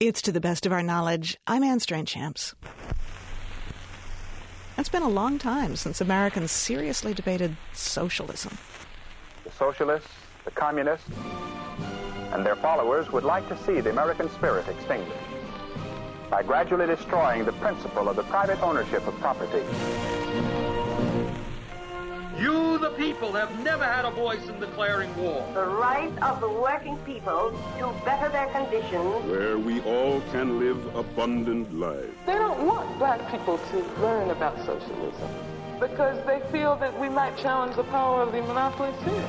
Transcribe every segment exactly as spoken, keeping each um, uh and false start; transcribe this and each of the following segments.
It's To the Best of Our Knowledge. I'm Anne Strainchamps. It's been a long time since Americans seriously debated socialism. The socialists, the communists, and their followers would like to see the American spirit extinguished by gradually destroying the principle of the private ownership of property. You, the people, have never had a voice in declaring war. The right of the working people to better their condition. Where we all can live abundant lives. They don't want black people to learn about socialism because they feel that we might challenge the power of the monopoly sphere.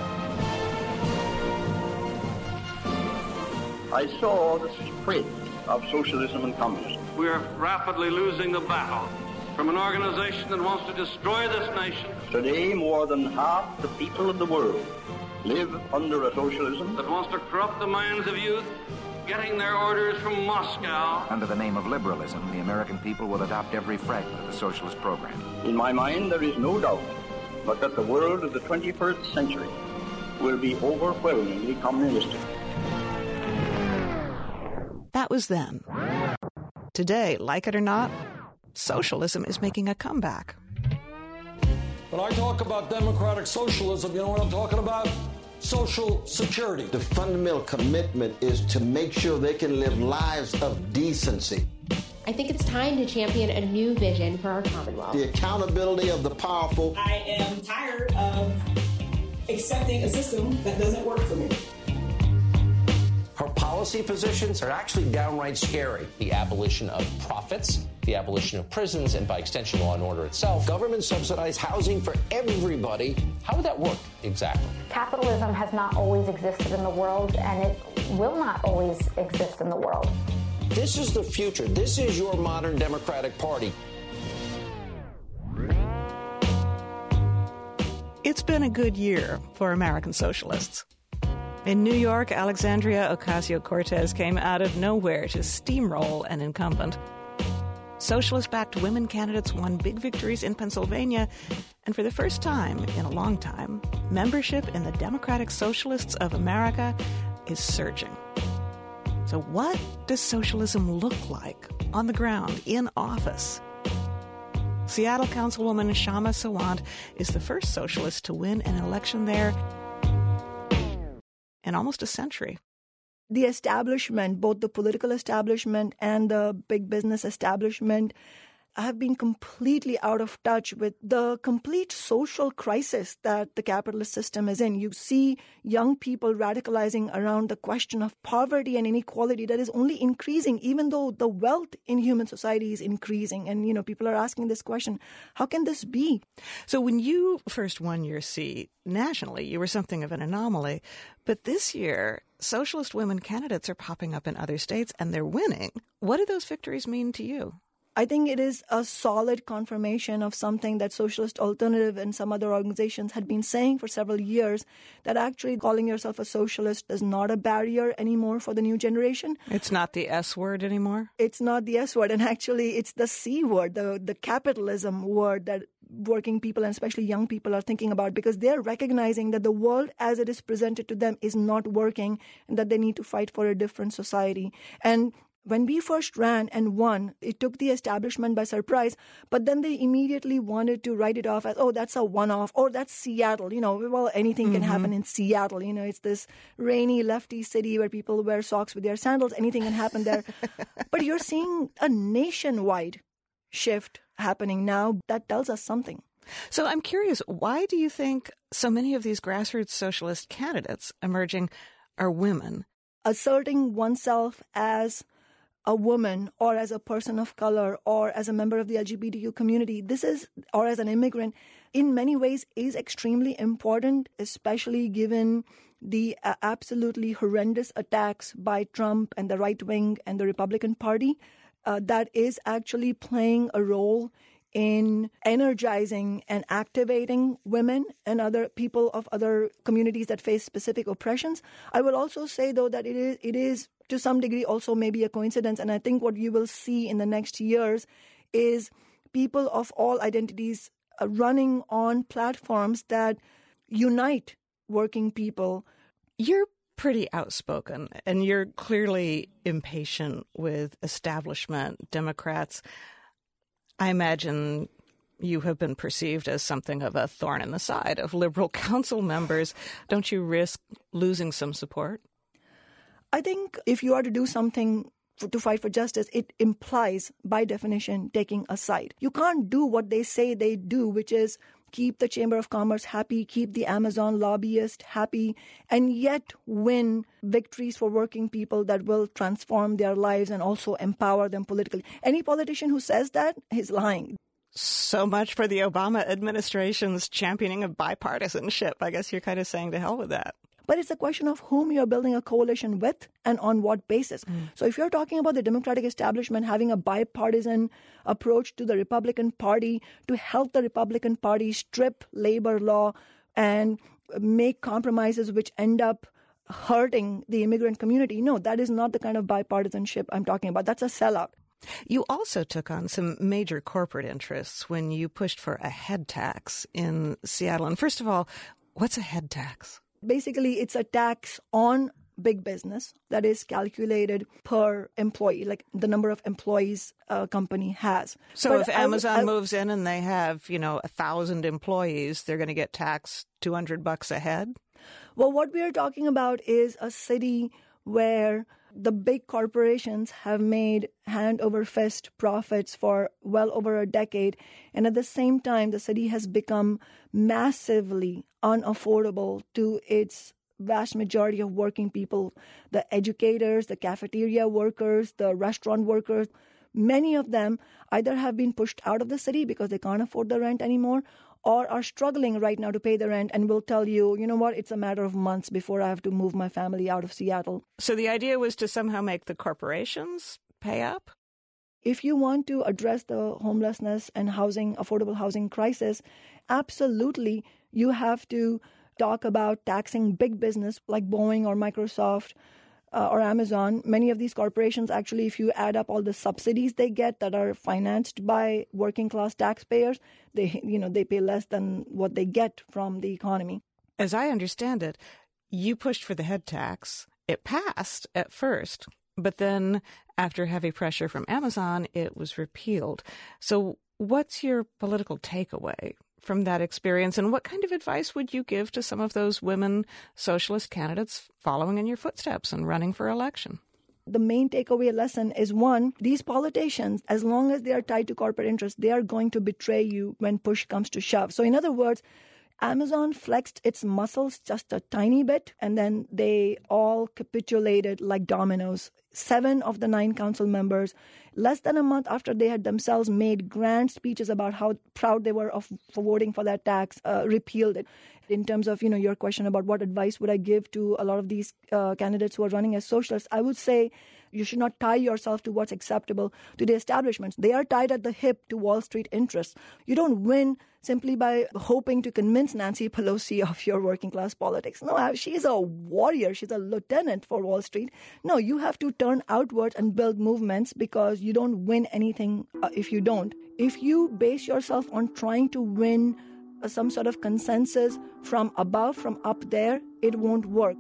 I saw the spread of socialism and communism. We are rapidly losing the battle from an organization that wants to destroy this nation. Today, more than half the people of the world live under a socialism that wants to corrupt the minds of youth, getting their orders from Moscow. Under the name of liberalism, the American people will adopt every fragment of the socialist program. In my mind, there is no doubt but that the world of the twenty-first century will be overwhelmingly communistic. That was then. Today, like it or not, socialism is making a comeback. When I talk about democratic socialism, you know what I'm talking about? Social security. The fundamental commitment is to make sure they can live lives of decency. I think it's time to champion a new vision for our Commonwealth. The accountability of the powerful. I am tired of accepting a system that doesn't work for me. Her policy positions are actually downright scary. The abolition of profits, the abolition of prisons, and by extension, law and order itself. Government subsidized housing for everybody. How would that work exactly? Capitalism has not always existed in the world, and it will not always exist in the world. This is the future. This is your modern Democratic Party. It's been a good year for American socialists. In New York, Alexandria Ocasio-Cortez came out of nowhere to steamroll an incumbent. Socialist-backed women candidates won big victories in Pennsylvania, and for the first time in a long time, membership in the Democratic Socialists of America is surging. So what does socialism look like on the ground, in office? Seattle Councilwoman Kshama Sawant is the first socialist to win an election there in almost a century. The establishment, both the political establishment and the big business establishment, have been completely out of touch with the complete social crisis that the capitalist system is in. You see young people radicalizing around the question of poverty and inequality that is only increasing, even though the wealth in human society is increasing. And, you know, people are asking this question, how can this be? So when you first won your seat nationally, you were something of an anomaly. But this year, socialist women candidates are popping up in other states and they're winning. What do those victories mean to you? I think it is a solid confirmation of something that Socialist Alternative and some other organizations had been saying for several years, that actually calling yourself a socialist is not a barrier anymore for the new generation. It's not the S word anymore? It's not the S word. And actually, it's the C word, the, the capitalism word that working people and especially young people are thinking about, because they're recognizing that the world as it is presented to them is not working and that they need to fight for a different society. And when we first ran and won, it took the establishment by surprise, but then they immediately wanted to write it off as, oh, that's a one-off, or that's Seattle. You know, well, anything mm-hmm. can happen in Seattle. You know, it's this rainy, lefty city where people wear socks with their sandals. Anything can happen there. But you're seeing a nationwide shift happening now. That tells us something. So I'm curious, why do you think so many of these grassroots socialist candidates emerging are women? Asserting oneself as a woman or as a person of color or as a member of the L G B T Q community, this is, or as an immigrant, in many ways is extremely important, especially given the uh, absolutely horrendous attacks by Trump and the right wing and the Republican Party. Uh, that is actually playing a role in energizing and activating women and other people of other communities that face specific oppressions. I will also say, though, that it is it is to some degree also maybe a coincidence. And I think what you will see in the next years is people of all identities uh, running on platforms that unite working people. You're pretty outspoken, and you're clearly impatient with establishment Democrats. I imagine you have been perceived as something of a thorn in the side of liberal council members. Don't you risk losing some support? I think if you are to do something for, to fight for justice, it implies, by definition, taking a side. You can't do what they say they do, which is keep the Chamber of Commerce happy, keep the Amazon lobbyist happy, and yet win victories for working people that will transform their lives and also empower them politically. Any politician who says that is lying. So much for the Obama administration's championing of bipartisanship. I guess you're kind of saying to hell with that. But it's a question of whom you're building a coalition with and on what basis. Mm. So if you're talking about the Democratic establishment having a bipartisan approach to the Republican Party to help the Republican Party strip labor law and make compromises which end up hurting the immigrant community, no, that is not the kind of bipartisanship I'm talking about. That's a sellout. You also took on some major corporate interests when you pushed for a head tax in Seattle. And first of all, what's a head tax? Basically, it's a tax on big business that is calculated per employee, like the number of employees a company has. So but if I, Amazon I, moves in and they have, you know, a thousand employees, they're going to get taxed two hundred bucks a head? Well, what we are talking about is a city where the big corporations have made hand over fist profits for well over a decade. And at the same time, the city has become massively unaffordable to its vast majority of working people, the educators, the cafeteria workers, the restaurant workers. Many of them either have been pushed out of the city because they can't afford the rent anymore, or are struggling right now to pay the rent and will tell you, you know what, it's a matter of months before I have to move my family out of Seattle. So the idea was to somehow make the corporations pay up? If you want to address the homelessness and housing, affordable housing crisis, absolutely you have to talk about taxing big business like Boeing or Microsoft uh, or Amazon. Many of these corporations, actually, if you add up all the subsidies they get that are financed by working class taxpayers, they, you know, they pay less than what they get from the economy. As I understand it, you pushed for the head tax. It passed at first, but then after heavy pressure from Amazon, it was repealed. So what's your political takeaway from that experience, and what kind of advice would you give to some of those women socialist candidates following in your footsteps and running for election? The main takeaway lesson is, one, these politicians, as long as they are tied to corporate interests, they are going to betray you when push comes to shove. So in other words, Amazon flexed its muscles just a tiny bit, and then they all capitulated like dominoes. Seven of the nine council members, less than a month after they had themselves made grand speeches about how proud they were of for voting for that tax, uh, repealed it. In terms of, you know, your question about what advice would I give to a lot of these uh, candidates who are running as socialists, I would say you should not tie yourself to what's acceptable to the establishments. They are tied at the hip to Wall Street interests. You don't win simply by hoping to convince Nancy Pelosi of your working class politics. No, she's a warrior. She's a lieutenant for Wall Street. No, you have to turn outwards and build movements, because you don't win anything uh, if you don't. If you base yourself on trying to win uh, some sort of consensus from above, from up there, it won't work.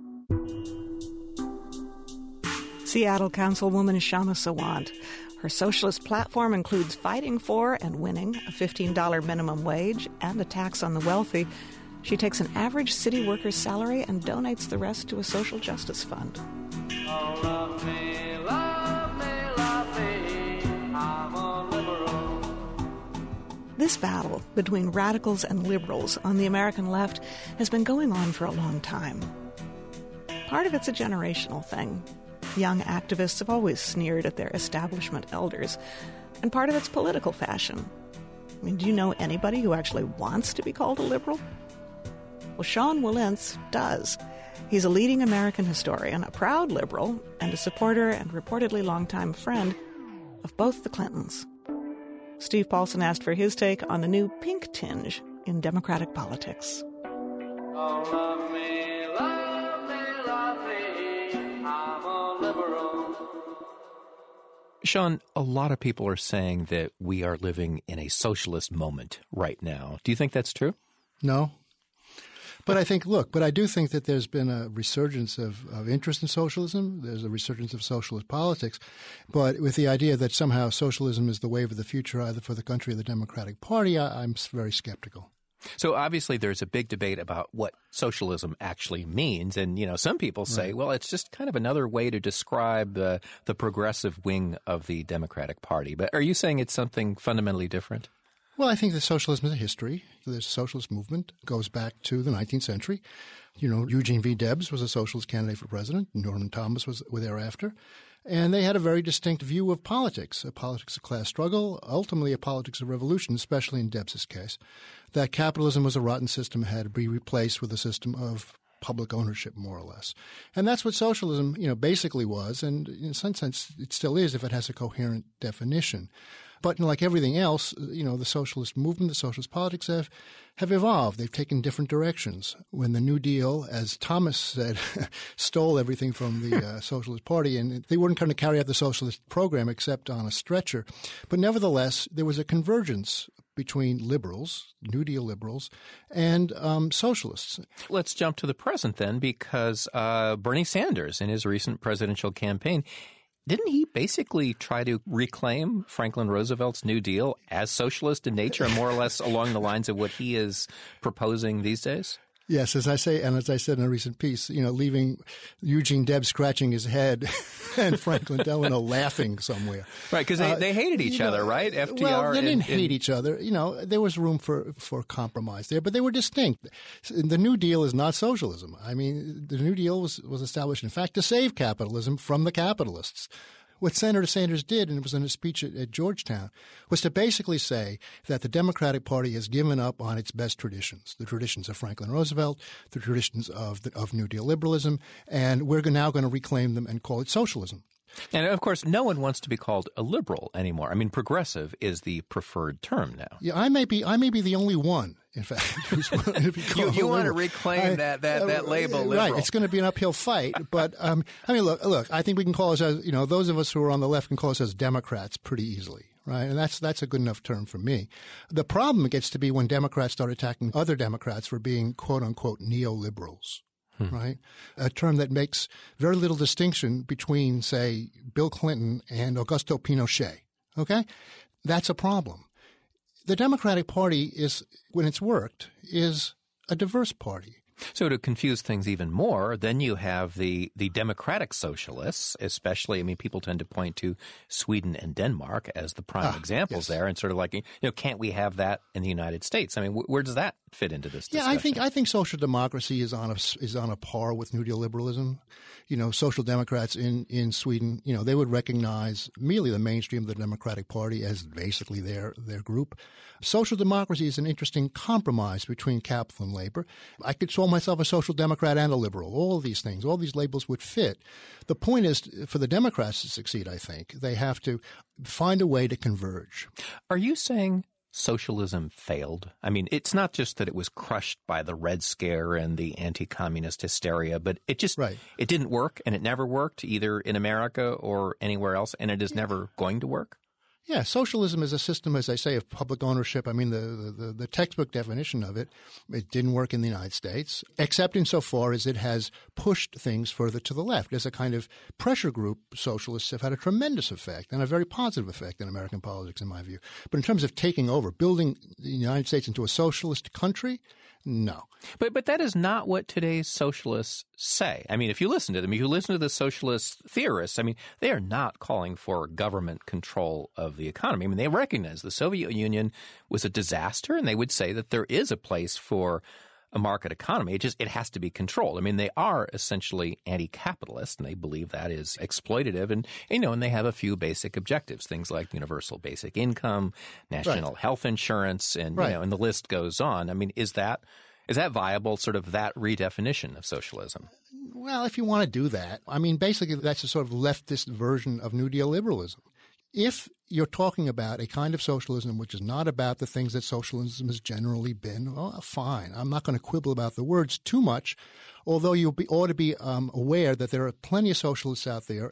Seattle Councilwoman Kshama Sawant. Her socialist platform includes fighting for and winning a fifteen dollars minimum wage and a tax on the wealthy. She takes an average city worker's salary and donates the rest to a social justice fund. Oh, love me, love me, love me, I'm a liberal. This battle between radicals and liberals on the American left has been going on for a long time. Part of it's a generational thing. Young activists have always sneered at their establishment elders, and part of it's political fashion. I mean, do you know anybody who actually wants to be called a liberal? Well, Sean Wilentz does. He's a leading American historian, a proud liberal, and a supporter and reportedly longtime friend of both the Clintons. Steve Paulson asked for his take on the new pink tinge in Democratic politics. Oh, love me, love me, love me, I'm a liberal. Sean, a lot of people are saying that we are living in a socialist moment right now. Do you think that's true? No. But I think, look, but I do think that there's been a resurgence of, of interest in socialism. There's a resurgence of socialist politics. But with the idea that somehow socialism is the wave of the future, either for the country or the Democratic Party, I, I'm very skeptical. So obviously there's a big debate about what socialism actually means. And, you know, some people say, right. well, it's just kind of another way to describe uh, the progressive wing of the Democratic Party. But are you saying it's something fundamentally different? Well, I think that socialism is a history. The socialist movement goes back to the nineteenth century. You know, Eugene V. Debs was a socialist candidate for president. Norman Thomas was thereafter. And they had a very distinct view of politics, a politics of class struggle, ultimately a politics of revolution, especially in Debs's case, that capitalism was a rotten system, had to be replaced with a system of public ownership, more or less. And that's what socialism, you know, basically was. And in some sense, it still is if it has a coherent definition. But like everything else, you know, the socialist movement, the socialist politics have, have evolved. They've taken different directions. When the New Deal, as Thomas said, stole everything from the uh, Socialist Party, and they weren't going to carry out the socialist program except on a stretcher. But nevertheless, there was a convergence between liberals, New Deal liberals, and um, socialists. Let's jump to the present then, because uh, Bernie Sanders, in his recent presidential campaign, didn't he basically try to reclaim Franklin Roosevelt's New Deal as socialist in nature, and more or less along the lines of what he is proposing these days? Yes, as I say, and as I said in a recent piece, you know, leaving Eugene Debs scratching his head and Franklin Delano laughing somewhere. Right, because they, uh, they hated each other, know, right? F D R. Well, they didn't and, hate and... each other. You know, there was room for, for compromise there, but they were distinct. The New Deal is not socialism. I mean, the New Deal was, was established, in fact, to save capitalism from the capitalists. What Senator Sanders did, and it was in a speech at, at Georgetown, was to basically say that the Democratic Party has given up on its best traditions, the traditions of Franklin Roosevelt, the traditions of, the, of New Deal liberalism, and we're now going to reclaim them and call it socialism. And, of course, no one wants to be called a liberal anymore. I mean, progressive is the preferred term now. Yeah, I may be I may be the only one, in fact, who's willing to be called You, you want to liberal. reclaim I, that, that, that label, uh, liberal. Right. It's going to be an uphill fight. But, um, I mean, look, look, I think we can call ourselves, you know, those of us who are on the left can call ourselves Democrats pretty easily. Right. And that's that's a good enough term for me. The problem gets to be when Democrats start attacking other Democrats for being, quote unquote, neoliberals. Hmm. Right? A term that makes very little distinction between, say, Bill Clinton and Augusto Pinochet. Okay? That's a problem. The Democratic Party is, when it's worked, is a diverse party. So to confuse things even more, then you have the, the democratic socialists, especially, I mean, people tend to point to Sweden and Denmark as the prime ah, examples yes. there, and sort of like, you know, can't we have that in the United States? I mean, wh- where does that fit into this discussion? Yeah, I think I think social democracy is on a is on a par with New Deal liberalism. You know, social democrats in, in Sweden, you know, they would recognize merely the mainstream of the Democratic Party as basically their their group. Social democracy is an interesting compromise between capital and labor. I could call myself a social democrat and a liberal. All of these things, all these labels would fit. The point is, for the Democrats to succeed, I think, they have to find a way to converge. Are you saying socialism failed? I mean, it's not just that it was crushed by the Red Scare and the anti-communist hysteria, but it just right. it didn't work, and it never worked either in America or anywhere else, and it is never going to work? Yeah, socialism is a system, as I say, of public ownership. I mean, the, the, the textbook definition of it, it didn't work in the United States, except insofar as it has pushed things further to the left. As a kind of pressure group, socialists have had a tremendous effect and a very positive effect in American politics, in my view. But in terms of taking over, building the United States into a socialist country, no. But but that is not what today's socialists say. I mean, if you listen to them, if you listen to the socialist theorists, I mean, they are not calling for government control of the economy. I mean, they recognize the Soviet Union was a disaster, and they would say that there is a place for a market economy. It just it has to be controlled. I mean, they are essentially anti-capitalist, and they believe that is exploitative. And, you know, and they have a few basic objectives, things like universal basic income, national right. health insurance, and, right. you know, and the list goes on. I mean, is that is that viable, sort of that redefinition of socialism? Well, if you want to do that, I mean, basically that's a sort of leftist version of New Deal liberalism. If you're talking about a kind of socialism which is not about the things that socialism has generally been, well, fine. I'm not going to quibble about the words too much, although you be, ought to be um, aware that there are plenty of socialists out there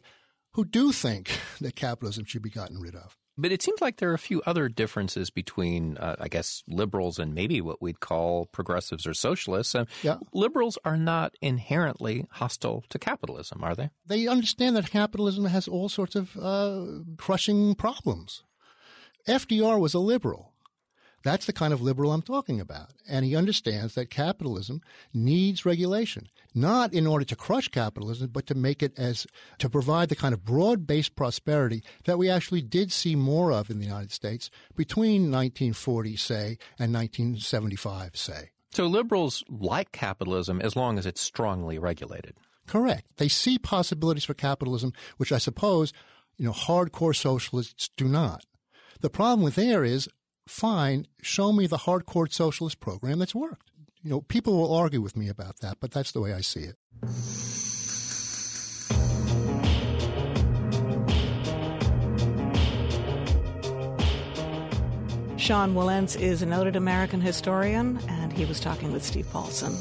who do think that capitalism should be gotten rid of. But it seems like there are a few other differences between, uh, I guess, liberals and maybe what we'd call progressives or socialists. Um, yeah. Liberals are not inherently hostile to capitalism, are they? They understand that capitalism has all sorts of uh, crushing problems. F D R was a liberal. That's the kind of liberal I'm talking about. And he understands that capitalism needs regulation, not in order to crush capitalism, but to make it as to provide the kind of broad-based prosperity that we actually did see more of in the United States between nineteen forty, say, and nineteen seventy-five, say. So liberals like capitalism as long as it's strongly regulated. Correct. They see possibilities for capitalism, which I suppose, you know, hardcore socialists do not. The problem with there is, fine, show me the hardcore socialist program that's worked. You know, people will argue with me about that, but that's the way I see it. Sean Wilentz is a noted American historian, and he was talking with Steve Paulson.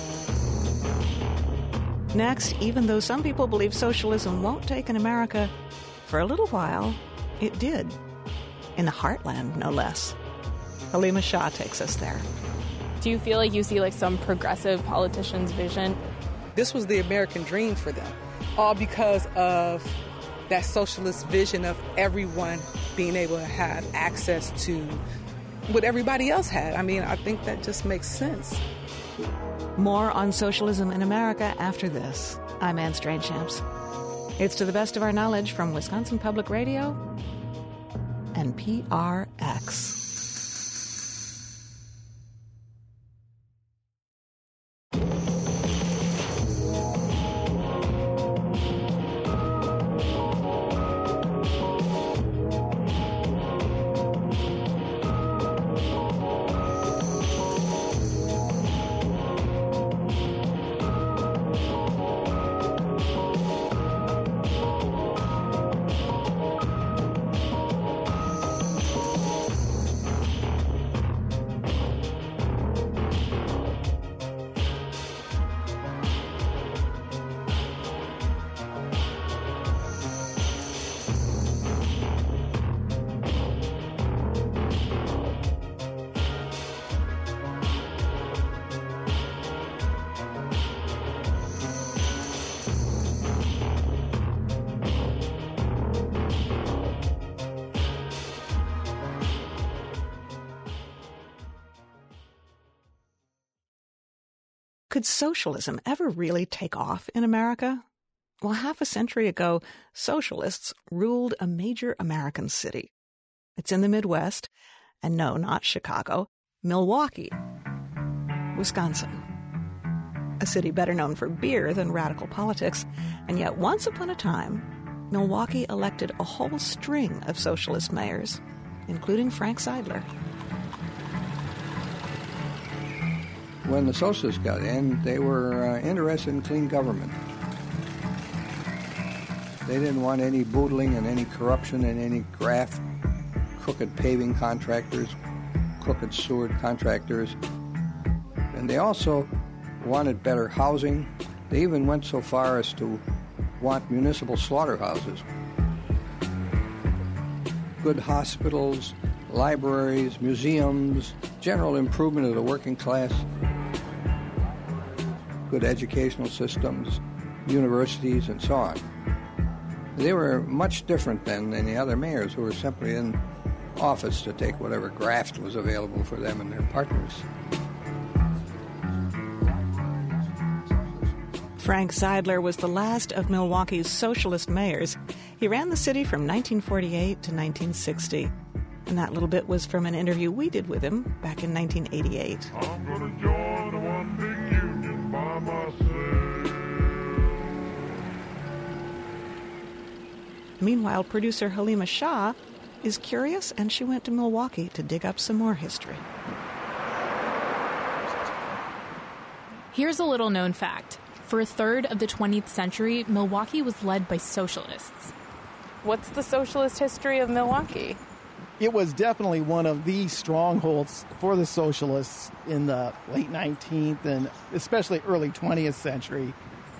Next, even though some people believe socialism won't take in America, for a little while, it did. In the heartland, no less. Halima Shah takes us there. Do you feel like you see like some progressive politician's vision? This was the American dream for them, all because of that socialist vision of everyone being able to have access to what everybody else had. I mean, I think that just makes sense. More on socialism in America after this. I'm Anne Strainchamps. It's To the Best of Our Knowledge from Wisconsin Public Radio and P R X. Could socialism ever really take off in America? Well, half a century ago, socialists ruled a major American city. It's in the Midwest, and no, not Chicago, Milwaukee, Wisconsin. A city better known for beer than radical politics, and yet once upon a time, Milwaukee elected a whole string of socialist mayors, including Frank Seidler. When the socialists got in, they were uh, interested in clean government. They didn't want any boodling and any corruption and any graft, crooked paving contractors, crooked sewer contractors. And they also wanted better housing. They even went so far as to want municipal slaughterhouses. Good hospitals, libraries, museums, general improvement of the working class. Good educational systems, universities, and so on. They were much different than any other mayors who were simply in office to take whatever graft was available for them and their partners. Frank Seidler was the last of Milwaukee's socialist mayors. He ran the city from nineteen forty-eight to nineteen sixty. And that little bit was from an interview we did with him back in nineteen eighty-eight. I'm gonna join the one big union by myself. Meanwhile, producer Halima Shah is curious, and she went to Milwaukee to dig up some more history. Here's a little known fact. For a third of the twentieth century, Milwaukee was led by socialists. What's the socialist history of Milwaukee? It was definitely one of the strongholds for the socialists in the late nineteenth and especially early twentieth century.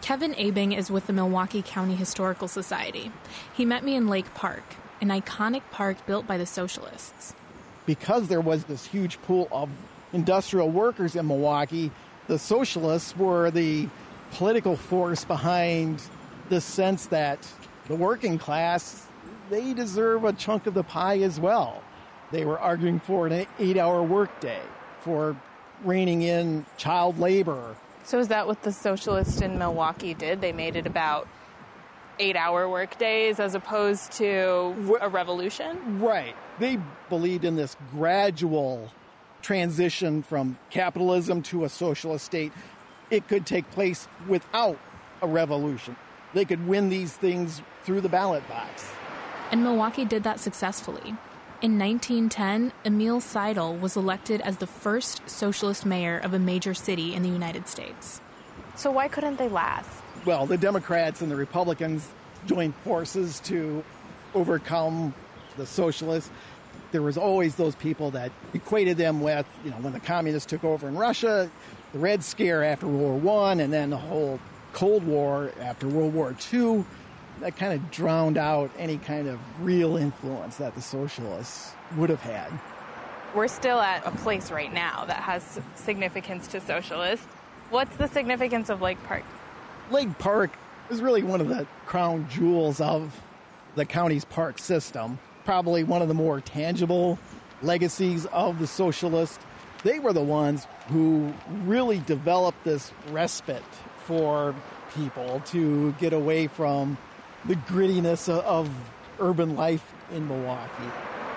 Kevin Abing is with the Milwaukee County Historical Society. He met me in Lake Park, an iconic park built by the socialists. Because there was this huge pool of industrial workers in Milwaukee, the socialists were the political force behind the sense that the working class, they deserve a chunk of the pie as well. They were arguing for an eight-hour workday, for reining in child labor. So is that what the socialists in Milwaukee did? They made it about eight-hour work days as opposed to a revolution? Right. They believed in this gradual transition from capitalism to a socialist state. It could take place without a revolution. They could win these things through the ballot box. And Milwaukee did that successfully. In nineteen ten, Emil Seidel was elected as the first socialist mayor of a major city in the United States. So why couldn't they last? Well, the Democrats and the Republicans joined forces to overcome the socialists. There was always those people that equated them with, you know, when the communists took over in Russia, the Red Scare after World War One, and then the whole Cold War after World War Two. That kind of drowned out any kind of real influence that the socialists would have had. We're still at a place right now that has significance to socialists. What's the significance of Lake Park? Lake Park is really one of the crown jewels of the county's park system. Probably one of the more tangible legacies of the socialists. They were the ones who really developed this respite for people to get away from the grittiness of urban life in Milwaukee.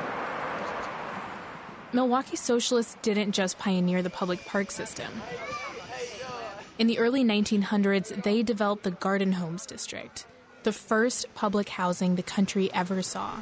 Milwaukee socialists didn't just pioneer the public park system. In the early nineteen hundreds, they developed the Garden Homes District, the first public housing the country ever saw.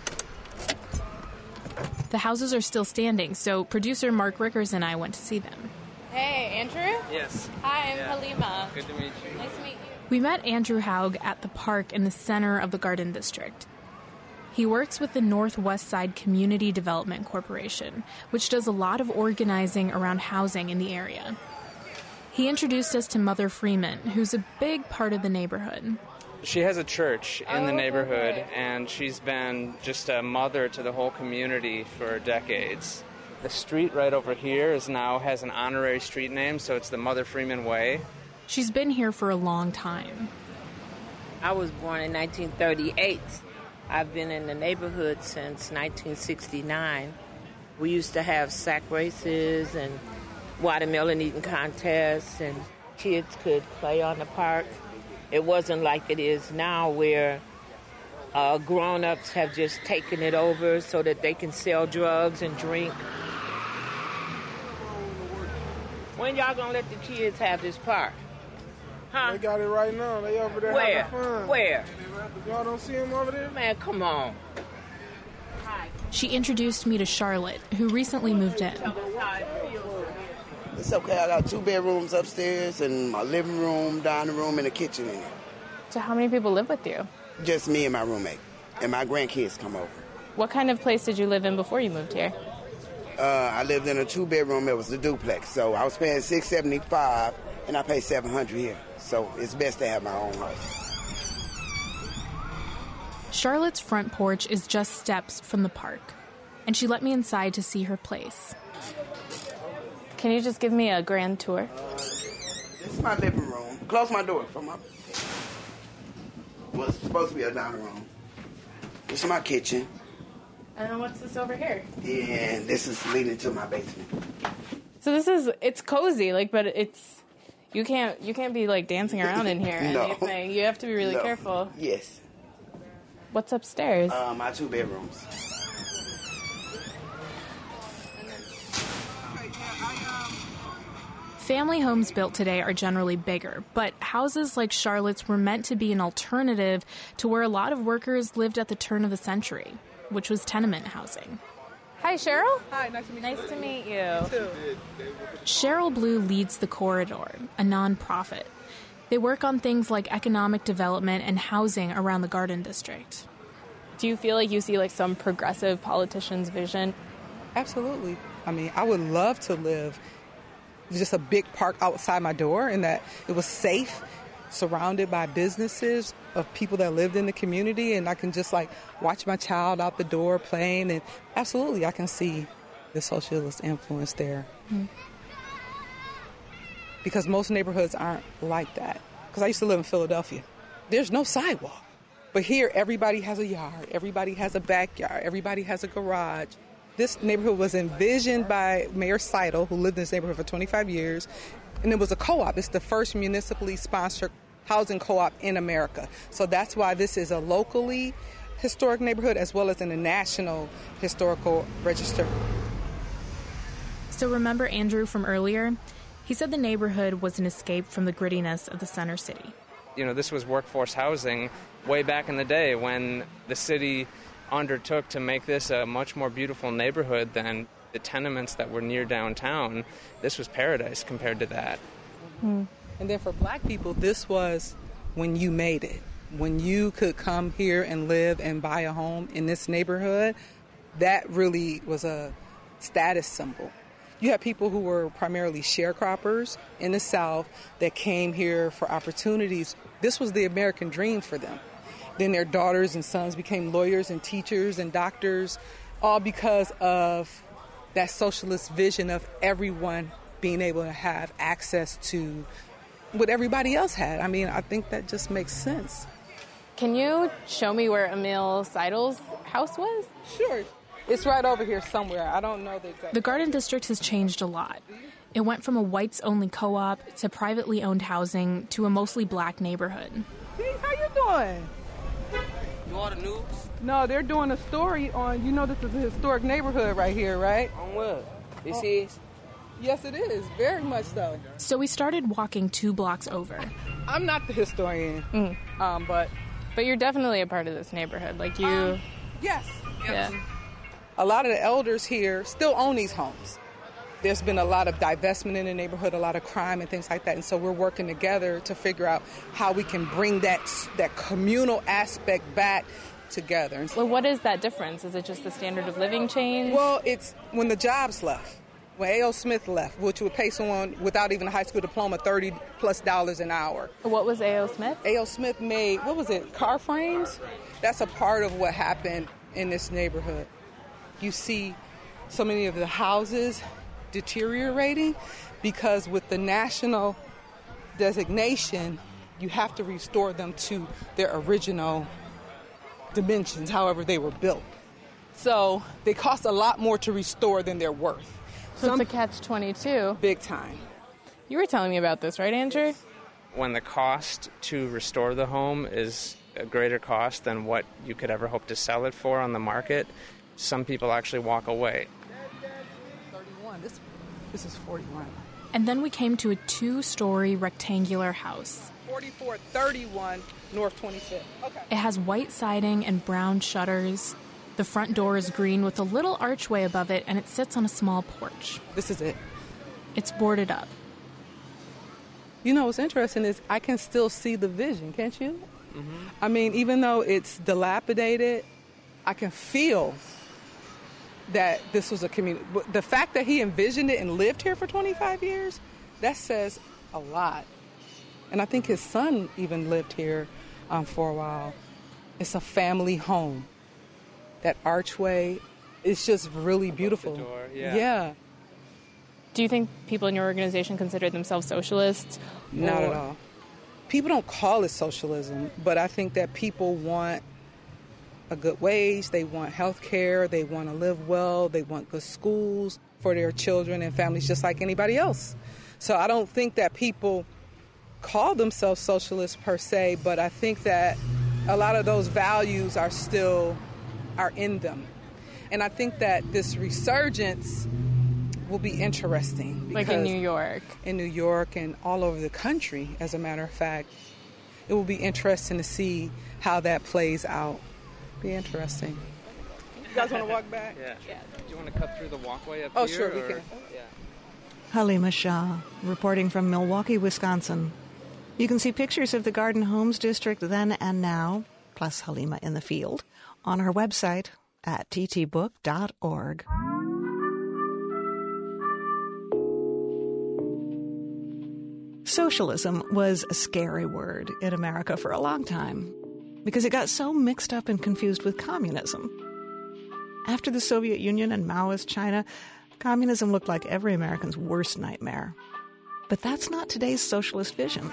The houses are still standing, so producer Mark Rickers and I went to see them. Hey, Andrew? Yes. Hi, I'm yeah. Halima. Good to meet you. Nice to meet you. We met Andrew Haug at the park in the center of the Garden District. He works with the Northwest Side Community Development Corporation, which does a lot of organizing around housing in the area. He introduced us to Mother Freeman, who's a big part of the neighborhood. She has a church in oh, the neighborhood, okay. and she's been just a mother to the whole community for decades. The street right over here is now has an honorary street name, so it's the Mother Freeman Way. She's been here for a long time. I was born in nineteen thirty-eight. I've been in the neighborhood since nineteen sixty-nine. We used to have sack races and watermelon eating contests, and kids could play on the park. It wasn't like it is now where uh, grown-ups have just taken it over so that they can sell drugs and drink. When y'all gonna let the kids have this park? Huh? They got it right now. They over there Where? having fun. Where? Y'all don't see them over there? Man, come on. She introduced me to Charlotte, who recently moved in. It's okay. I got two bedrooms upstairs and my living room, dining room, and a kitchen in it. So how many people live with you? Just me and my roommate. And my grandkids come over. What kind of place did you live in before you moved here? Uh, I lived in a two-bedroom. It was a duplex. So I was paying six hundred seventy-five dollars, and I pay seven hundred dollars here. So it's best to have my own house. Charlotte's front porch is just steps from the park, and she let me inside to see her place. Can you just give me a grand tour? Uh, this is my living room. Close my door from my... Well, it's supposed to be a dining room. This is my kitchen. And then what's this over here? And this is leading to my basement. So this is, it's cozy, like, but it's, you can't, you can't be like dancing around in here or no. anything. You have to be really no. careful. Yes. What's upstairs? Uh, my two bedrooms. Family homes built today are generally bigger, but houses like Charlotte's were meant to be an alternative to where a lot of workers lived at the turn of the century, which was tenement housing. Hi, Cheryl. Hi, nice to meet you. Nice to meet you. Too. Cheryl Blue leads the Corridor, a nonprofit. They work on things like economic development and housing around the Garden District. Do you feel like you see like some progressive politician's vision? Absolutely. I mean, I would love to live just a big park outside my door and that it was safe surrounded by businesses of people that lived in the community, and I can just like watch my child out the door playing, and absolutely I can see the socialist influence there. Mm-hmm. Because most neighborhoods aren't like that. Because I used to live in Philadelphia. There's no sidewalk. But here, everybody has a yard. Everybody has a backyard. Everybody has a garage. This neighborhood was envisioned by Mayor Seidel, who lived in this neighborhood for twenty-five years. And it was a co-op. It's the first municipally sponsored housing co-op in America. So that's why this is a locally historic neighborhood as well as in the National Historical Register. So remember Andrew from earlier? He said the neighborhood was an escape from the grittiness of the center city. You know, this was workforce housing way back in the day when the city undertook to make this a much more beautiful neighborhood than the tenements that were near downtown. This was paradise compared to that. Mm-hmm. And then for black people, this was when you made it. When you could come here and live and buy a home in this neighborhood, that really was a status symbol. You had people who were primarily sharecroppers in the South that came here for opportunities. This was the American dream for them. Then their daughters and sons became lawyers and teachers and doctors, all because of that socialist vision of everyone being able to have access to what everybody else had. I mean, I think that just makes sense. Can you show me where Emil Seidel's house was? Sure. It's right over here somewhere. I don't know the exact... The Garden District has changed a lot. It went from a whites-only co-op to privately owned housing to a mostly black neighborhood. Hey, how you doing? You all the news? No, they're doing a story on, you know this is a historic neighborhood right here, right? On what? This oh. is? Yes, it is. Very much so. So we started walking two blocks over. I'm not the historian, mm. um, but... But you're definitely a part of this neighborhood. Like you... Um, yes. Yeah. A lot of the elders here still own these homes. There's been a lot of divestment in the neighborhood, a lot of crime and things like that. And so we're working together to figure out how we can bring that that communal aspect back together. Well, what is that difference? Is it just the standard of living change? Well, it's when the jobs left. When A O. Smith left, which would pay someone without even a high school diploma thirty plus dollars an hour. What was A O. Smith? A O. Smith made, what was it, car frames? That's a part of what happened in this neighborhood. You see so many of the houses deteriorating because with the national designation, you have to restore them to their original dimensions, however they were built. So they cost a lot more to restore than they're worth. So Some, it's a catch twenty-two. Big time. You were telling me about this, right, Andrew? When the cost to restore the home is a greater cost than what you could ever hope to sell it for on the market, some people actually walk away. thirty-one. This, this is forty-one. And then we came to a two-story rectangular house. forty-four thirty-one North twenty-fifth. Okay. It has white siding and brown shutters. The front door is green with a little archway above it, and it sits on a small porch. This is it. It's boarded up. You know what's interesting is I can still see the vision, can't you? Mm-hmm. I mean, even though it's dilapidated, I can feel that this was a community. The fact that he envisioned it and lived here for twenty-five years, that says a lot. And I think his son even lived here um, for a while. It's a family home. That archway is just really beautiful. The door, yeah. yeah. Do you think people in your organization consider themselves socialists? Not or... at all. People don't call it socialism, but I think that people want a good wage, they want health care, they want to live well, they want good schools for their children and families just like anybody else. So I don't think that people call themselves socialists per se, but I think that a lot of those values are still are in them. And I think that this resurgence will be interesting. Like in New York. In New York and all over the country, as a matter of fact. It will be interesting to see how that plays out. Be interesting. You guys want to walk back? Yeah. yeah. Do you want to cut through the walkway up oh, here? Oh, sure, or? we can. Yeah. Halima Shah, reporting from Milwaukee, Wisconsin. You can see pictures of the Garden Homes District then and now, plus Halima in the field, on our website at t t book dot org. Socialism was a scary word in America for a long time because it got so mixed up and confused with communism. After the Soviet Union and Maoist China, communism looked like every American's worst nightmare. But that's not today's socialist vision.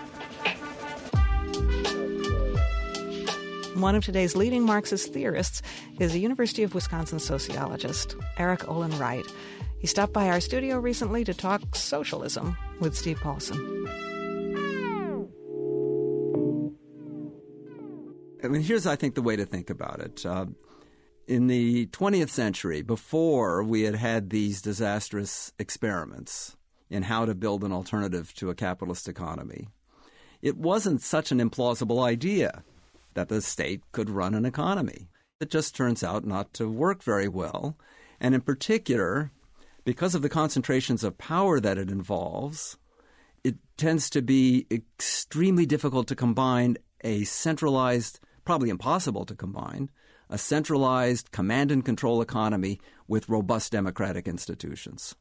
One of today's leading Marxist theorists is a University of Wisconsin sociologist, Eric Olin Wright. He stopped by our studio recently to talk socialism with Steve Paulson. I mean, here's, I think, the way to think about it. Uh, in the twentieth century, before we had had these disastrous experiments in how to build an alternative to a capitalist economy, it wasn't such an implausible idea that the state could run an economy. It just turns out not to work very well. And in particular, because of the concentrations of power that it involves, it tends to be extremely difficult to combine a centralized, probably impossible to combine, a centralized command and control economy with robust democratic institutions.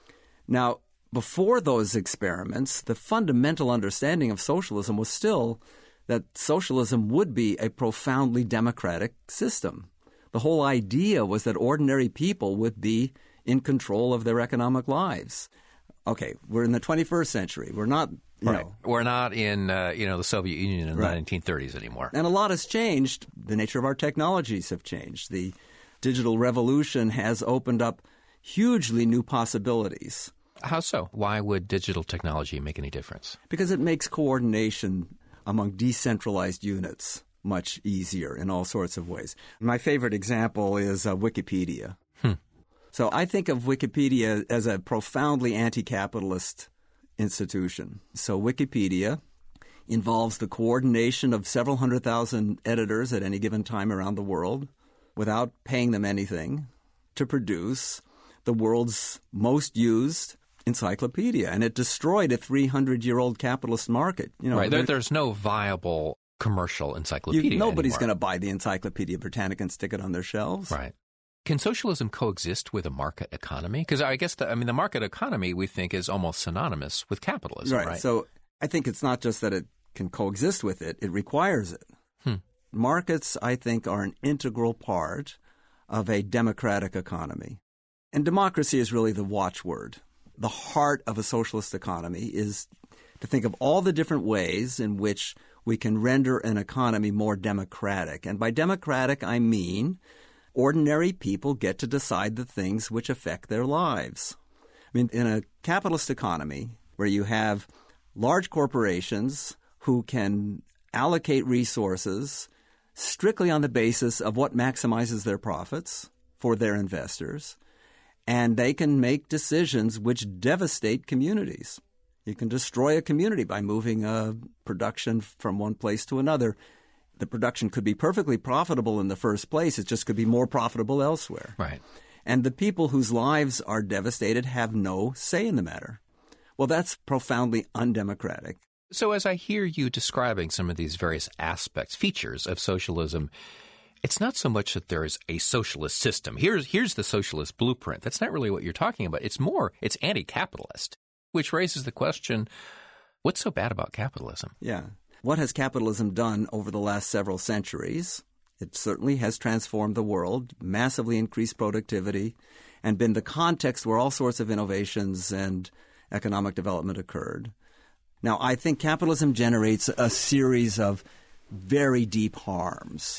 Now, before those experiments, the fundamental understanding of socialism was still that socialism would be a profoundly democratic system. The whole idea was that ordinary people would be in control of their economic lives. Okay, we're in the twenty-first century. We're not, you right. know. We're not in, uh, you know, the Soviet Union in right. the nineteen thirties anymore. And a lot has changed. The nature of our technologies have changed. The digital revolution has opened up hugely new possibilities. How so? Why would digital technology make any difference? Because it makes coordination among decentralized units much easier in all sorts of ways. My favorite example is uh, Wikipedia. Hmm. So I think of Wikipedia as a profoundly anti-capitalist institution. So Wikipedia involves the coordination of several hundred thousand editors at any given time around the world without paying them anything to produce the world's most used encyclopedia. And it destroyed a three hundred year old capitalist market. You know, right. There, there's no viable commercial encyclopedia you, Nobody's going to anymore. buy the Encyclopedia Britannica and stick it on their shelves. Right. Can socialism coexist with a market economy? Because I guess, the, I mean, the market economy we think is almost synonymous with capitalism, right? Right. So I think it's not just that it can coexist with it, it requires it. Hmm. Markets, I think, are an integral part of a democratic economy. And democracy is really the watchword. The heart of a socialist economy is to think of all the different ways in which we can render an economy more democratic. And by democratic, I mean ordinary people get to decide the things which affect their lives. I mean, in a capitalist economy where you have large corporations who can allocate resources strictly on the basis of what maximizes their profits for their investors, and they can make decisions which devastate communities. You can destroy a community by moving a production from one place to another. The production could be perfectly profitable in the first place. It just could be more profitable elsewhere. Right. And the people whose lives are devastated have no say in the matter. Well, that's profoundly undemocratic. So as I hear you describing some of these various aspects, features of socialism, it's not so much that there is a socialist system. Here's here's the socialist blueprint. That's not really what you're talking about. It's more, it's anti-capitalist, which raises the question, what's so bad about capitalism? Yeah. What has capitalism done over the last several centuries? It certainly has transformed the world, massively increased productivity, and been the context where all sorts of innovations and economic development occurred. Now, I think capitalism generates a series of very deep harms.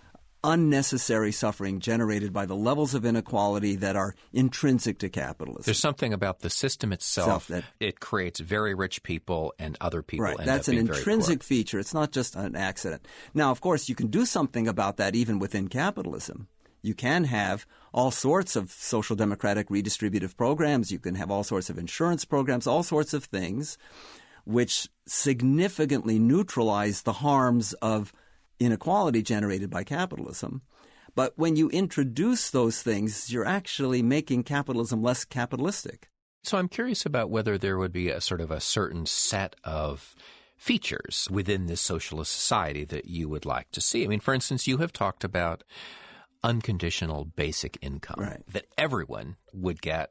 Unnecessary suffering generated by the levels of inequality that are intrinsic to capitalism. There's something about the system itself that it creates very rich people and other people right. end That's up an being intrinsic very poor. feature. It's not just an accident. Now, of course, you can do something about that even within capitalism. You can have all sorts of social democratic redistributive programs. You can have all sorts of insurance programs, all sorts of things which significantly neutralize the harms of inequality generated by capitalism. But when you introduce those things, you're actually making capitalism less capitalistic. So I'm curious about whether there would be a sort of a certain set of features within this socialist society that you would like to see. I mean, for instance, you have talked about unconditional basic income, right. that everyone would get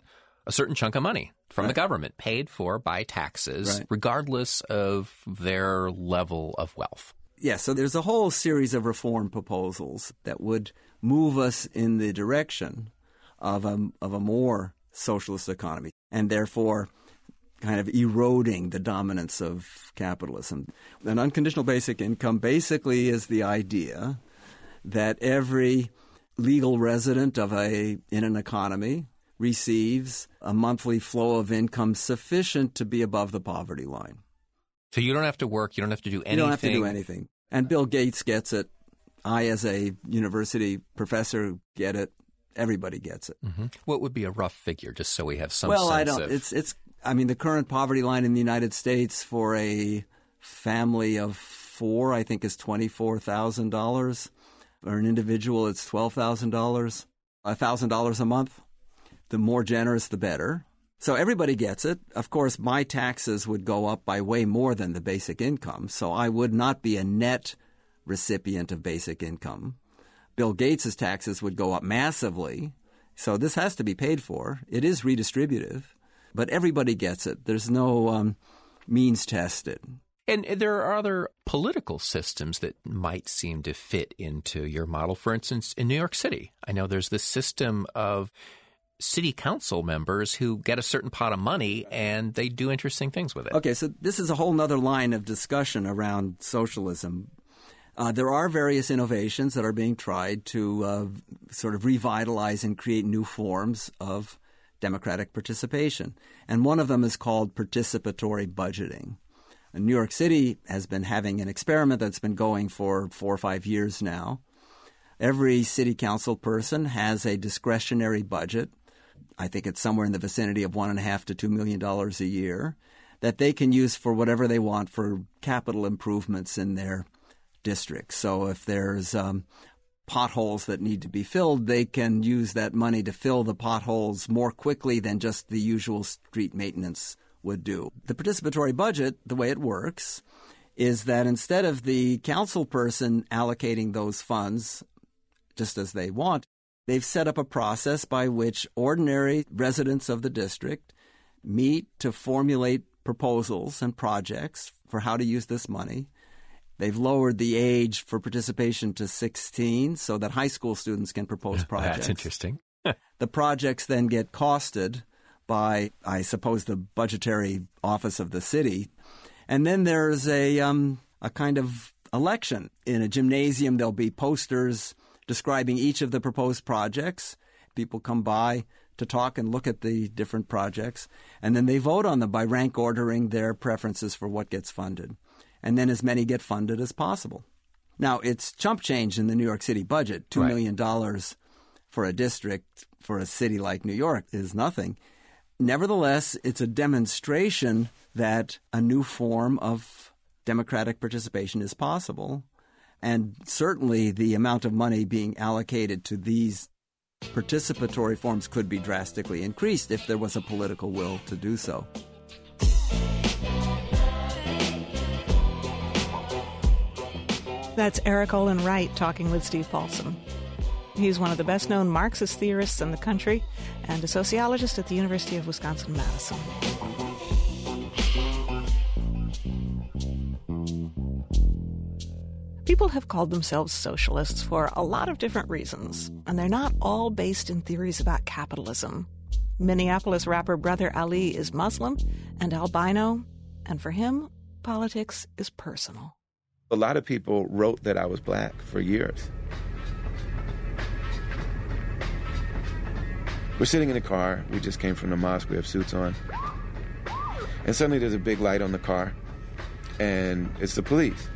a certain chunk of money from right. the government, paid for by taxes, right. regardless of their level of wealth. Yeah, so there's a whole series of reform proposals that would move us in the direction of a, of a more socialist economy, and therefore kind of eroding the dominance of capitalism. An unconditional basic income basically is the idea that every legal resident of a in an economy receives a monthly flow of income sufficient to be above the poverty line. So you don't have to work, you don't have to do anything. You don't have to do anything. And Bill Gates gets it. I, as a university professor, get it. Everybody gets it. Mm-hmm. What would be a rough figure, just so we have some well, sense I don't. of... It's it's. I mean, the current poverty line in the United States for a family of four, I think, is twenty-four thousand dollars. For an individual, it's twelve thousand dollars. one thousand dollars a month. The more generous, the better. So everybody gets it. Of course, my taxes would go up by way more than the basic income, so I would not be a net recipient of basic income. Bill Gates' taxes would go up massively, so this has to be paid for. It is redistributive, but everybody gets it. There's no um, means tested. And there are other political systems that might seem to fit into your model. For instance, in New York City, I know there's this system of city council members who get a certain pot of money and they do interesting things with it. Okay, so this is a whole other line of discussion around socialism. Uh, there are various innovations that are being tried to uh, sort of revitalize and create new forms of democratic participation. And one of them is called participatory budgeting. And New York City has been having an experiment that's been going for four or five years now. Every city council person has a discretionary budget. I think it's somewhere in the vicinity of one and a half to two million dollars a year that they can use for whatever they want for capital improvements in their district. So if there's um, potholes that need to be filled, they can use that money to fill the potholes more quickly than just the usual street maintenance would do. The participatory budget, the way it works, is that instead of the council person allocating those funds just as they want, they've set up a process by which ordinary residents of the district meet to formulate proposals and projects for how to use this money. They've lowered the age for participation to sixteen so that high school students can propose projects. That's interesting. The projects then get costed by, I suppose, the budgetary office of the city. And then there's a um, a kind of election. In a gymnasium, there'll be posters describing each of the proposed projects. People come by to talk and look at the different projects, and then they vote on them by rank ordering their preferences for what gets funded. And then as many get funded as possible. Now, it's chump change in the New York City budget. two million dollars for a district for a city like New York is nothing. Nevertheless, it's a demonstration that a new form of democratic participation is possible. And certainly the amount of money being allocated to these participatory forms could be drastically increased if there was a political will to do so. That's Eric Olin Wright talking with Steve Paulson. He's one of the best-known Marxist theorists in the country and a sociologist at the University of Wisconsin-Madison. People have called themselves socialists for a lot of different reasons, and they're not all based in theories about capitalism. Minneapolis rapper Brother Ali is Muslim and albino, and for him, politics is personal. A lot of people wrote that I was black for years. We're sitting in a car. We just came from the mosque. We have suits on. And suddenly there's a big light on the car, and it's the police.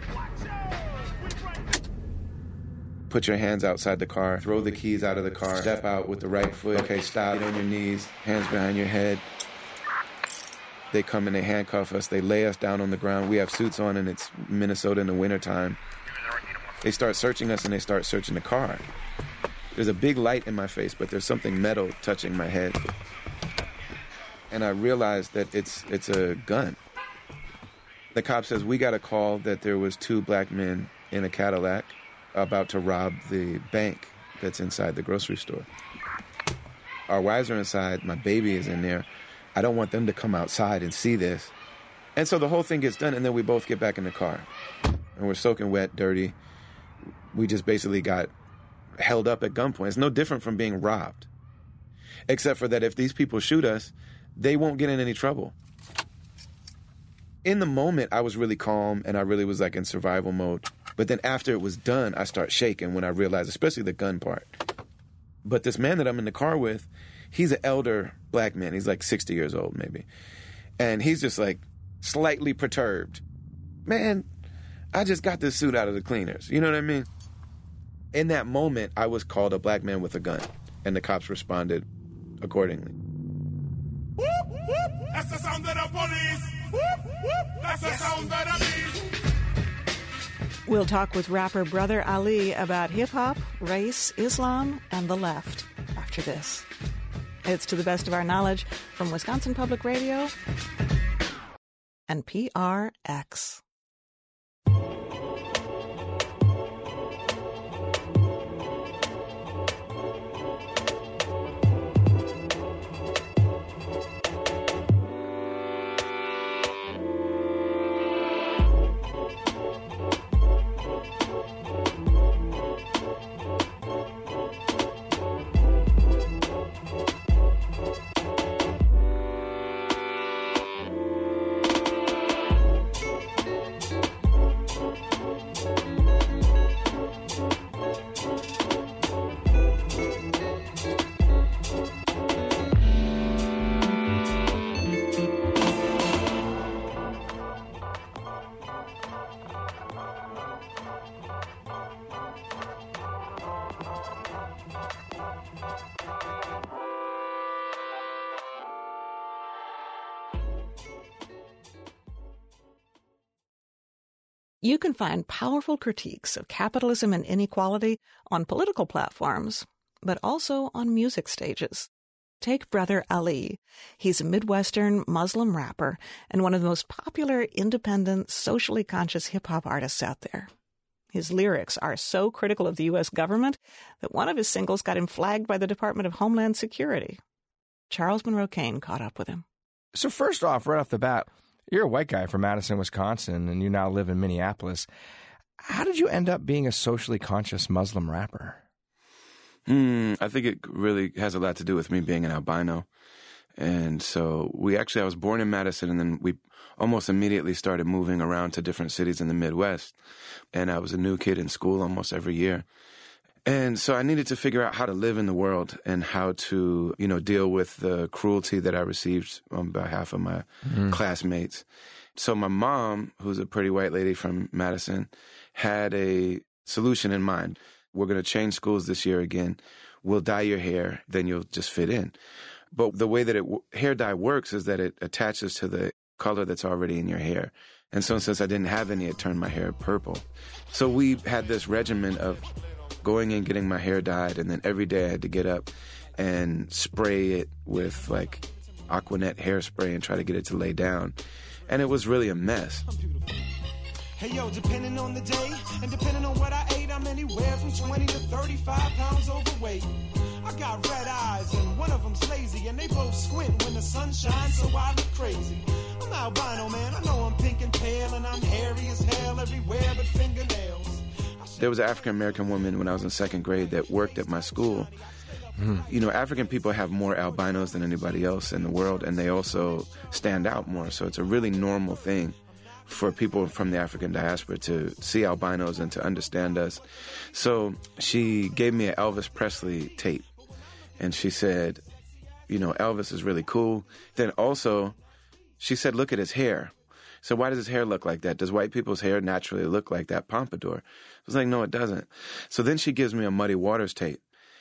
Put your hands outside the car. Throw the keys out of the car. Step out with the right foot. Okay, stop. Get on your knees. Hands behind your head. They come and they handcuff us. They lay us down on the ground. We have suits on, and it's Minnesota in the wintertime. They start searching us, and they start searching the car. There's a big light in my face, but there's something metal touching my head. And I realize that it's it's a gun. The cop says, we got a call that there was two black men in a Cadillac about to rob the bank that's inside the grocery store. Our wives are inside. My baby is in there. I don't want them to come outside and see this. And so the whole thing gets done, and then we both get back in the car. And we're soaking wet, dirty. We just basically got held up at gunpoint. It's no different from being robbed. Except for that if these people shoot us, they won't get in any trouble. In the moment, I was really calm, and I really was like in survival mode. But then after it was done, I start shaking when I realized, especially the gun part. But this man that I'm in the car with, he's an elder black man. He's like sixty years old, maybe. And he's just like slightly perturbed. Man, I just got this suit out of the cleaners. You know what I mean? In that moment, I was called a black man with a gun, and the cops responded accordingly. Whoop, whoop. That's the sound of the police. Whoop, whoop. That's the sound of the beast. We'll talk with rapper Brother Ali about hip-hop, race, Islam, and the left after this. It's To the Best of Our Knowledge from Wisconsin Public Radio and P R X. You can find powerful critiques of capitalism and inequality on political platforms, but also on music stages. Take Brother Ali. He's a Midwestern Muslim rapper and one of the most popular independent, socially conscious hip-hop artists out there. His lyrics are so critical of the U S government that one of his singles got him flagged by the Department of Homeland Security. Charles Monroe Kane caught up with him. So first off, right off the bat, you're a white guy from Madison, Wisconsin, and you now live in Minneapolis. How did you end up being a socially conscious Muslim rapper? Mm, I think it really has a lot to do with me being an albino. And so we actually, I was born in Madison, and then we almost immediately started moving around to different cities in the Midwest. And I was a new kid in school almost every year. And so I needed to figure out how to live in the world and how to, you know, deal with the cruelty that I received on behalf of my mm. classmates. So my mom, who's a pretty white lady from Madison, had a solution in mind. We're going to change schools this year again. We'll dye your hair, then you'll just fit in. But the way that it hair dye works is that it attaches to the color that's already in your hair. And so since I didn't have any, it turned my hair purple. So we had this regimen of going and getting my hair dyed, and then every day I had to get up and spray it with like Aquanet hairspray and try to get it to lay down. And it was really a mess. Hey yo, depending on the day and depending on what I ate, I'm anywhere from twenty to thirty-five pounds overweight. I got red eyes and one of them's lazy, and they both squint when the sun shines, so I look crazy. I'm albino, man. I know I'm pink and pale, and I'm hairy as hell everywhere but fingernails. There was an African-American woman when I was in second grade that worked at my school. Mm. You know, African people have more albinos than anybody else in the world, and they also stand out more. So it's a really normal thing for people from the African diaspora to see albinos and to understand us. So she gave me an Elvis Presley tape, and she said, you know, Elvis is really cool. Then also, she said, look at his hair. So why does his hair look like that? Does white people's hair naturally look like that pompadour? I was like, no, it doesn't. So then she gives me a Muddy Waters tape.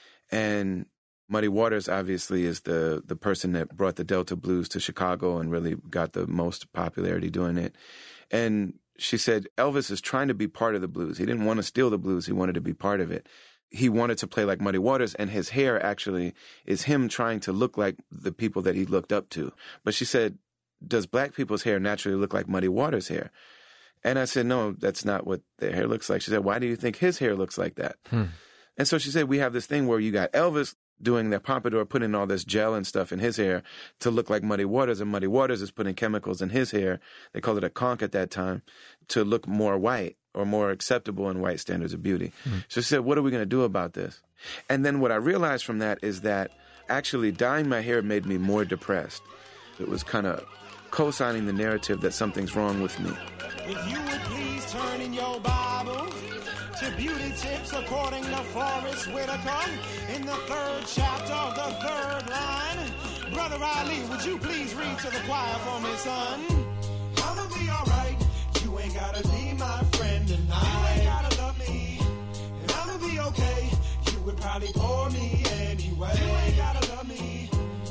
And Muddy Waters obviously is the, the person that brought the Delta blues to Chicago and really got the most popularity doing it. And she said, Elvis is trying to be part of the blues. He didn't want to steal the blues. He wanted to be part of it. He wanted to play like Muddy Waters, and his hair actually is him trying to look like the people that he looked up to. But she said, does black people's hair naturally look like Muddy Waters' hair? And I said, no, that's not what their hair looks like. She said, why do you think his hair looks like that? Hmm. And so she said, we have this thing where you got Elvis doing their pompadour, putting all this gel and stuff in his hair to look like Muddy Waters, and Muddy Waters is putting chemicals in his hair. They called it a conch at that time, to look more white or more acceptable in white standards of beauty. Mm-hmm. So she said, what are we going to do about this? And then what I realized from that is that actually dyeing my hair made me more depressed. It was kind of co-signing the narrative that something's wrong with me. If you would please turn in your Bible to Beauty Tips according to Forrest Whitaker in the third chapter of the third line. Brother Ali, would you please read to the choir for me, son? I'ma be alright. You ain't gotta be my friend tonight. You ain't gotta love me. And I'ma be okay. You would probably bore me anyway. You ain't gotta love me.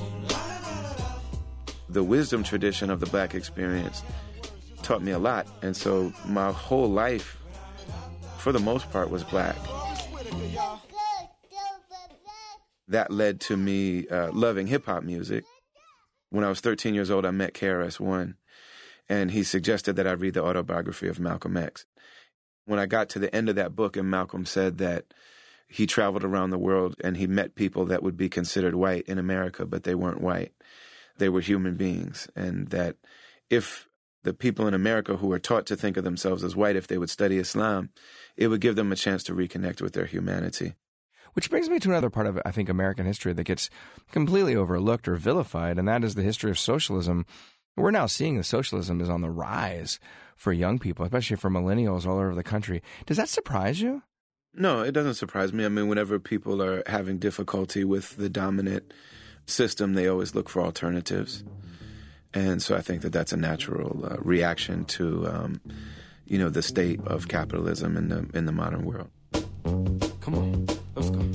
The wisdom tradition of the Black experience taught me a lot. And so my whole life, for the most part, was Black. That led to me uh, loving hip-hop music. When I was thirteen years old, I met K R S One, and he suggested that I read the autobiography of Malcolm X. When I got to the end of that book, and Malcolm said that he traveled around the world and he met people that would be considered white in America, but they weren't white. They were human beings, and that if the people in America who are taught to think of themselves as white, if they would study Islam, it would give them a chance to reconnect with their humanity. Which brings me to another part of, I think, American history that gets completely overlooked or vilified, and that is the history of socialism. We're now seeing that socialism is on the rise for young people, especially for millennials all over the country. Does that surprise you? No, it doesn't surprise me. I mean, whenever people are having difficulty with the dominant system, they always look for alternatives. And so I think that that's a natural uh, reaction to, um, you know, the state of capitalism in the in the modern world. Come on, let's go.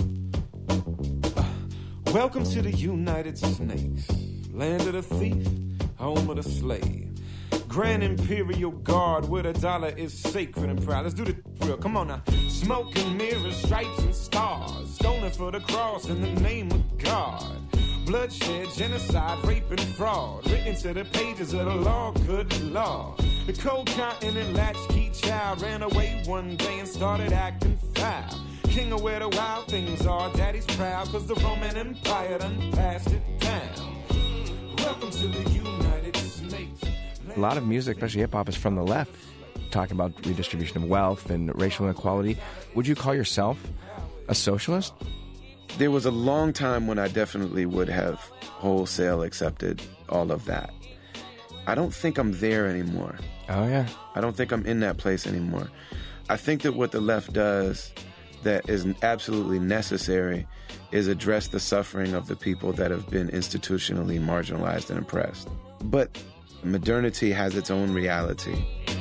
Uh, welcome to the United Snakes, land of the thief, home of the slave. Grand Imperial Guard, where the dollar is sacred and proud. Let's do the real. Come on now. Smoke and mirrors, stripes and stars, stolen for the cross in the name of God. Bloodshed, genocide, rape, and fraud, written to the pages of the law, good law. The cold continent latchkey child ran away one day and started acting foul. King of where the wild things are, daddy's proud, cause the Roman Empire done passed it down. Welcome to the United Snakes. A lot of music, especially hip-hop, is from the left, talking about redistribution of wealth and racial inequality. Would you call yourself a socialist? There was a long time when I definitely would have wholesale accepted all of that. I don't think I'm there anymore. Oh, yeah. I don't think I'm in that place anymore. I think that what the left does that is absolutely necessary is address the suffering of the people that have been institutionally marginalized and oppressed. But modernity has its own reality.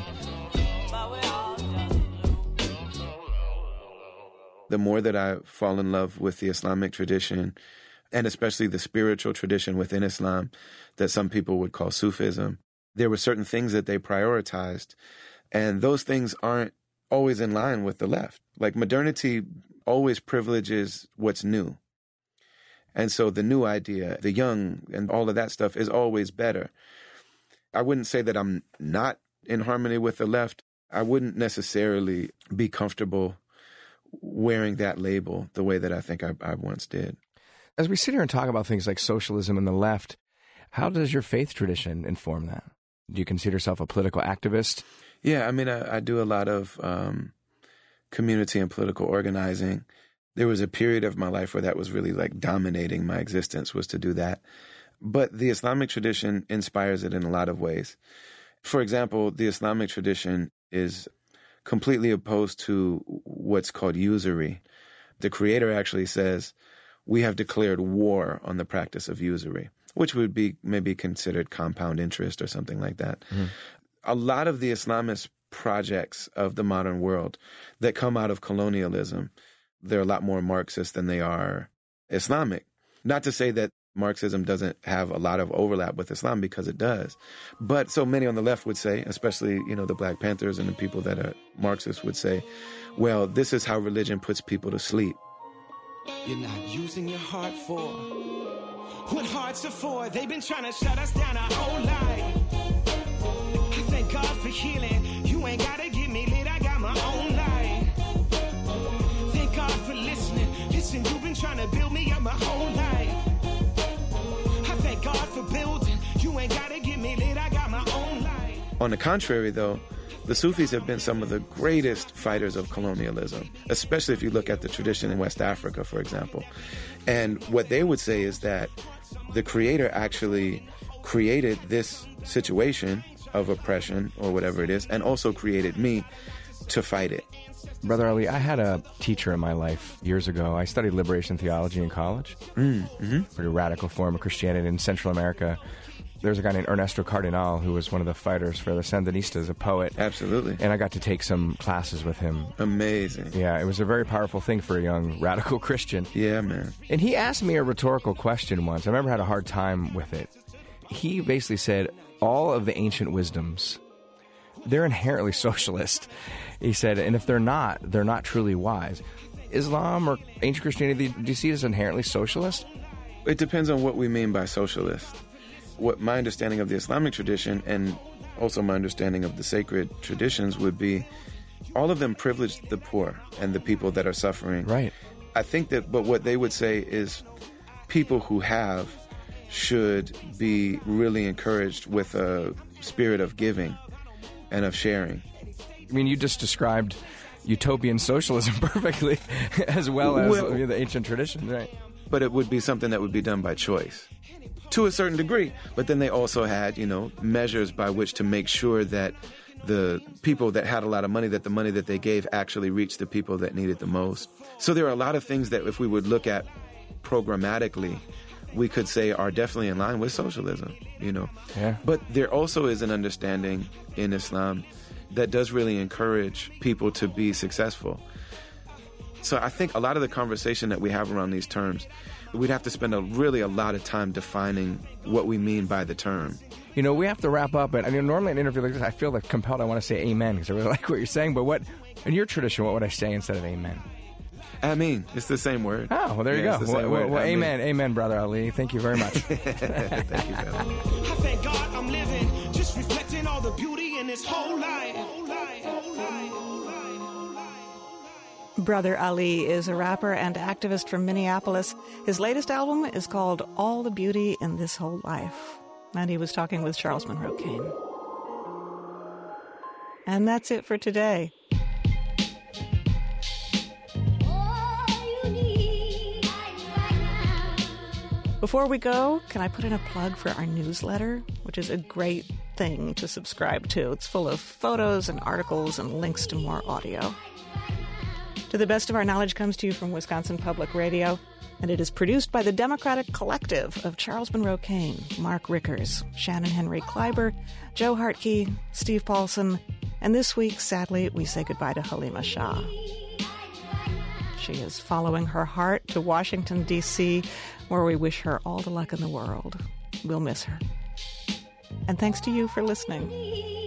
The more that I fall in love with the Islamic tradition, and especially the spiritual tradition within Islam that some people would call Sufism, there were certain things that they prioritized, and those things aren't always in line with the left. Like modernity always privileges what's new. And so the new idea, the young, and all of that stuff is always better. I wouldn't say that I'm not in harmony with the left. I wouldn't necessarily be comfortable wearing that label the way that I think I, I once did. As we sit here and talk about things like socialism and the left, how does your faith tradition inform that? Do you consider yourself a political activist? Yeah, I mean, I, I do a lot of um, community and political organizing. There was a period of my life where that was really like dominating my existence, was to do that. But the Islamic tradition inspires it in a lot of ways. For example, the Islamic tradition is completely opposed to what's called usury. The creator actually says, we have declared war on the practice of usury, which would be maybe considered compound interest or something like that. Mm-hmm. A lot of the Islamist projects of the modern world that come out of colonialism, they're a lot more Marxist than they are Islamic. Not to say that Marxism doesn't have a lot of overlap with Islam, because it does. But so many on the left would say, especially, you know, the Black Panthers and the people that are Marxists would say, well, this is how religion puts people to sleep. You're not using your heart for what hearts are for. They've been trying to shut us down our whole life. I thank God for healing. You ain't gotta get me lit, I got my own life. Thank God for listening. Listen, you've been trying trying to build me up my whole life. I thank God for building. You ain't gotta get me lit, I got my own life. On the contrary, though, the Sufis have been some of the greatest fighters of colonialism, especially if you look at the tradition in West Africa, for example. And what they would say is that the Creator actually created this situation of oppression or whatever it is, and also created me to fight it. Brother Ali, I had a teacher in my life years ago. I studied liberation theology in college. Mm, mm-hmm. Pretty radical form of Christianity in Central America. There's a guy named Ernesto Cardinal who was one of the fighters for the Sandinistas, a poet. Absolutely. And I got to take some classes with him. Amazing. Yeah, it was a very powerful thing for a young radical Christian. Yeah, man. And he asked me a rhetorical question once. I remember I had a hard time with it. He basically said, all of the ancient wisdoms, they're inherently socialist. He said, and if they're not, they're not truly wise. Islam or ancient Christianity, do you see it as inherently socialist? It depends on what we mean by socialist. What my understanding of the Islamic tradition and also my understanding of the sacred traditions would be, all of them privilege the poor and the people that are suffering. Right. I think that, but what they would say is people who have should be really encouraged with a spirit of giving and of sharing. I mean, you just described utopian socialism perfectly, as well as well, the ancient tradition, right? But it would be something that would be done by choice, to a certain degree. But then they also had, you know, measures by which to make sure that the people that had a lot of money, that the money that they gave actually reached the people that needed the most. So there are a lot of things that if we would look at programmatically, we could say are definitely in line with socialism, you know. Yeah. But there also is an understanding in Islam that does really encourage people to be successful. So I think a lot of the conversation that we have around these terms, we'd have to spend a really a lot of time defining what we mean by the term. You know, we have to wrap up, and I mean, normally in an interview like this, I feel like compelled, I want to say amen, because I really like what you're saying, but what, in your tradition, what would I say instead of amen? I mean, it's the same word. Oh, well, there yeah, you go. Well, well, well amen, amen, Brother Ali. Thank you very much. Thank you, brother. I thank God I'm living, just reflecting all the beauty in this whole life. Brother Ali is a rapper and activist from Minneapolis. His latest album is called All the Beauty in This Whole Life. And he was talking with Charles Monroe Kane. And that's it for today. Before we go, can I put in a plug for our newsletter, which is a great thing to subscribe to. It's full of photos and articles and links to more audio. To the Best of Our Knowledge comes to you from Wisconsin Public Radio, and it is produced by the Democratic Collective of Charles Monroe Kane, Mark Rickers, Shannon Henry Kleiber, Joe Hartke, Steve Paulson, and this week, sadly, we say goodbye to Halima Shah. She is following her heart to Washington, D C, where we wish her all the luck in the world. We'll miss her. And thanks to you for listening.